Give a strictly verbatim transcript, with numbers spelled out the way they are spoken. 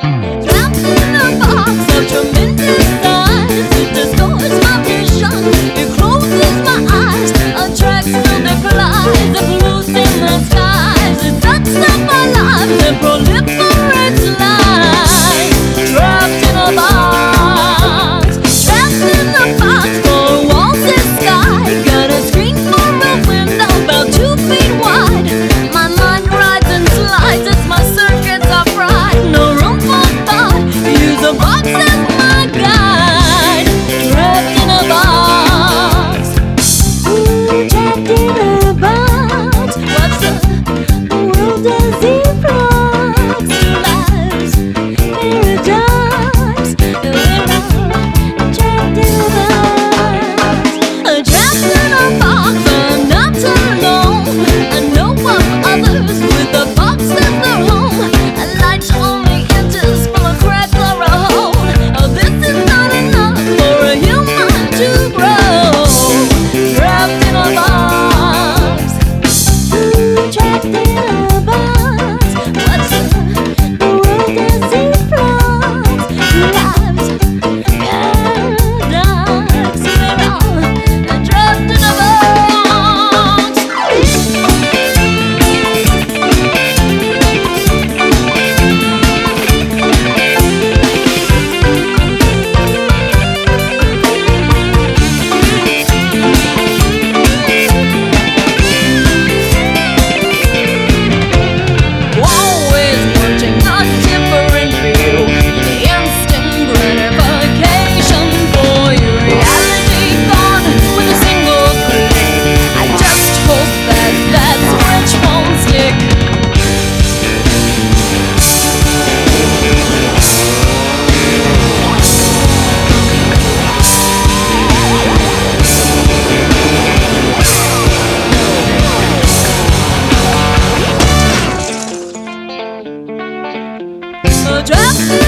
Trapped in a box of tremendous size, it distorts my vision, it closes my eyes, attracts multiplies, it pollutes in the skies, it sucks up my lives and proliferates lies. Trapped in a box, trapped in the box, four walls and sky, got a screen for a window about two feet wide. My mind rides and slides as my circuits are fried. No room for thought, use a box as my guide. Trapped in a box. Ooh, trapped in a box. What's the world as it flux? Lives, paradox. We're all trapped in a box. Trapped in a box, I'm not alone. I know of others with a box as their home. A light only enters from a crack or a hole. Oh, this is not enough for a human to grow. Trapped in a box. Ooh, trapped in a box. What's the, the world as it flux? Lives, paradox. We're all trapped in a box. Always wanting a different view, instant gratification for your reality gone with a single click. I just hope that that switch won't stick. Trapped in